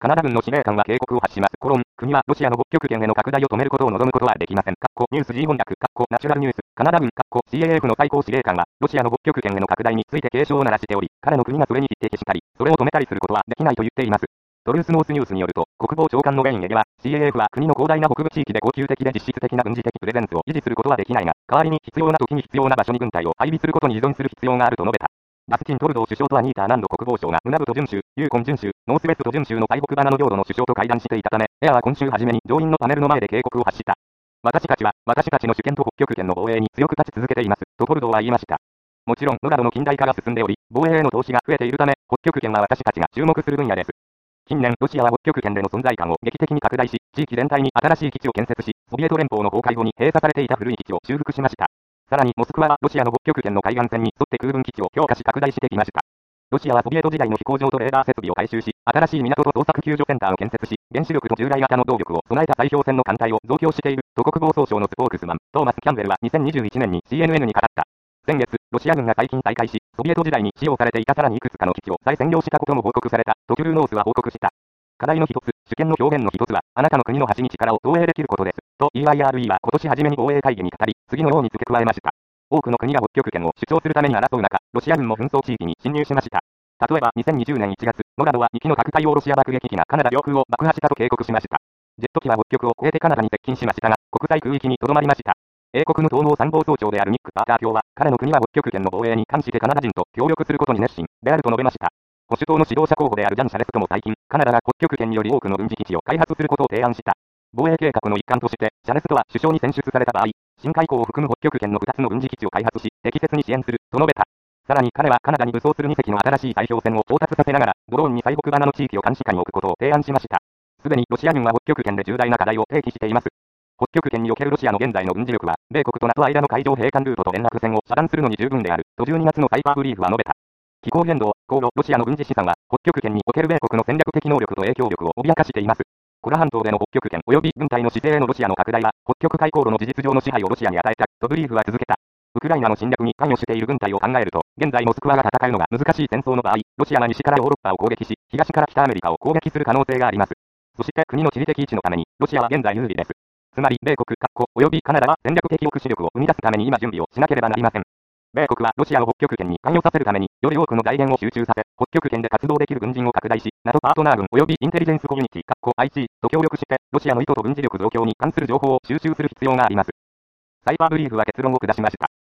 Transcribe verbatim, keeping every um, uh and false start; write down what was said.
カナダ軍の司令官は警告を発します。コロン、国はロシアの北極圏への拡大を止めることを望むことはできません。カッコニュース G 翻訳、カッコナチュラルニュース、カナダ軍、カッコ シーエーエフ の最高司令官は、ロシアの北極圏への拡大について警鐘を鳴らしており、彼の国がそれに匹敵したり、それを止めたりすることはできないと言っています。トルースノースニュースによると、国防長官のベインエゲは、シーエーエフ は国の広大な北部地域で恒久的で実質的な軍事的プレゼンスを維持することはできないが、代わりに必要な時に必要な場所に軍隊を配備することに依存する必要があると述べた。ダスティン・トルドー首相とアニーター・ナンド国防相がムナブト準州、ユーコン準州、ノースウェスト準州の最北バナの領土の首相と会談していたため、エアは今週初めに上院のパネルの前で警告を発した。私たちは、私たちの主権と北極圏の防衛に強く立ち続けています、とトルドーは言いました。もちろん、ノラドの近代化が進んでおり、防衛への投資が増えているため、北極圏は私たちが注目する分野です。近年、ロシアは北極圏での存在感を劇的に拡大し、地域全体に新しい基地を建設し、ソビエト連邦の崩壊後に閉鎖されていた古い基地を修復しました。さらに、モスクワはロシアの北極圏の海岸線に沿って空軍基地を強化し拡大してきました。ロシアはソビエト時代の飛行場とレーダー設備を改修し、新しい港と捜索救助センターを建設し、原子力と従来型の動力を備えた砕氷船の艦隊を増強している、と国防総省のスポークスマン、トーマス・キャンベルはにせんにじゅういちねんに シーエヌエヌ に語った。先月、ロシア軍が最近再開し、ソビエト時代に使用されていたさらにいくつかの基地を再占領したことも報告された、とキュルーノースは報告した。課題の一つ、主権の表現の一つは、あなたの国の端に力を投影できることです。と イーアイアールイー は今年初めに防衛会議に語り、次のように付け加えました。多くの国が北極圏を主張するために争う中、ロシア軍も紛争地域に侵入しました。例えばにせんにじゅうねんいちがつ、ノラドはにきの核対応ロシア爆撃機がカナダ領空を爆破したと警告しました。ジェット機は北極を越えてカナダに接近しましたが、国際空域に留まりました。英国の統合参謀総長であるニック・パーカー卿は、彼の国は北極圏の防衛に関してカナダ人と協力することに熱心であると述べました。保守党の指導者候補であるジャン・シャレストも最近、カナダが北極圏により多くの軍事基地を開発することを提案した。防衛計画の一環として、シャレストは首相に選出された場合、新海港を含む北極圏のふたつの軍事基地を開発し、適切に支援する、と述べた。さらに彼はカナダに武装するに隻の新しい砕氷船を調達させながら、ドローンに最北バナの地域を監視下に置くことを提案しました。すでにロシア軍は北極圏で重大な課題を提起しています。北極圏におけるロシアの現在の軍事力は、米国と ナト 間の海上並管ルートと連絡線を遮断するのに十分である、とじゅうにがつのサイパーブリーフは述べた。気候変動、航路、ロシアの軍事資産は、北極圏における米国の戦略的能力と影響力を脅かしています。コラ半島での北極圏及び軍隊の姿勢へのロシアの拡大は、北極海航路の事実上の支配をロシアに与えた、とブリーフは続けた。ウクライナの侵略に関与している軍隊を考えると、現在モスクワが戦うのが難しい戦争の場合、ロシアは西からヨーロッパを攻撃し、東から北アメリカを攻撃する可能性があります。そして国の地理的位置のために、ロシアは現在有利です。つまり、米国、及びカナダは戦略的抑止力を生み出すために今準備をしなければなりません。米国はロシアを北極圏に関与させるために、より多くの財源を集中させ、北極圏で活動できる軍人を拡大し、ナト パートナー軍及びインテリジェンスコミュニティ、アイシー と協力して、ロシアの意図と軍事力増強に関する情報を収集する必要があります。サイパーブリーフは結論を下しました。